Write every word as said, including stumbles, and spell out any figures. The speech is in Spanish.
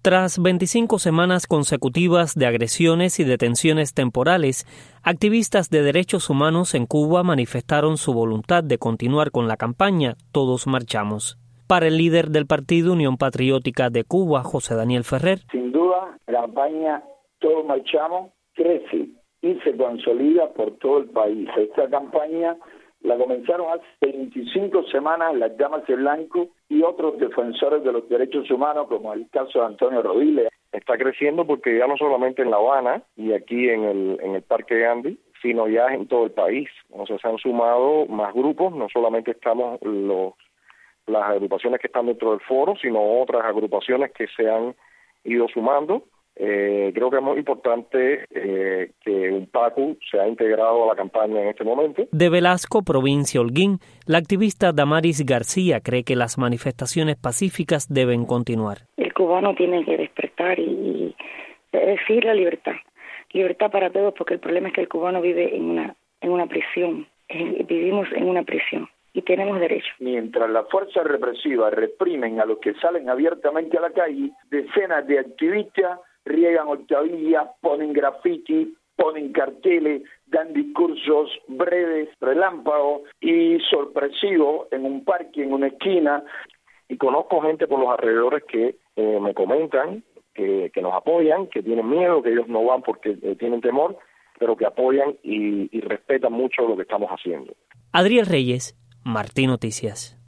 Tras veinticinco semanas consecutivas de agresiones y detenciones temporales, activistas de derechos humanos en Cuba manifestaron su voluntad de continuar con la campaña Todos Marchamos. Para el líder del Partido Unión Patriótica de Cuba, José Daniel Ferrer, sin duda, la campaña Todos Marchamos crece y se consolida por todo el país. Esta campaña la comenzaron hace veinticinco semanas las Damas de Blanco y otros defensores de los derechos humanos, como el caso de Antonio Rodiles. Está creciendo porque ya no solamente en La Habana y aquí en el, en el Parque Gandhi, sino ya en todo el país. O sea, se han sumado más grupos, no solamente estamos los, las agrupaciones que están dentro del foro, sino otras agrupaciones que se han ido sumando. Eh, creo que es muy importante eh, que UNPACU se ha integrado a la campaña en este momento. De Velasco, provincia Holguín, la activista Damaris García cree que las manifestaciones pacíficas deben continuar. El cubano tiene que despertar y decir la libertad, libertad para todos, porque el problema es que el cubano vive en una en una prisión, vivimos en una prisión y tenemos derecho. Mientras las fuerzas represivas reprimen a los que salen abiertamente a la calle, decenas de activistas riegan octavillas, ponen graffiti, ponen carteles, dan discursos breves, relámpagos y sorpresivos en un parque, en una esquina. Y conozco gente por los alrededores que eh, me comentan que, que nos apoyan, que tienen miedo, que ellos no van porque eh, tienen temor, pero que apoyan y, y respetan mucho lo que estamos haciendo. Adriel Reyes, Martín Noticias.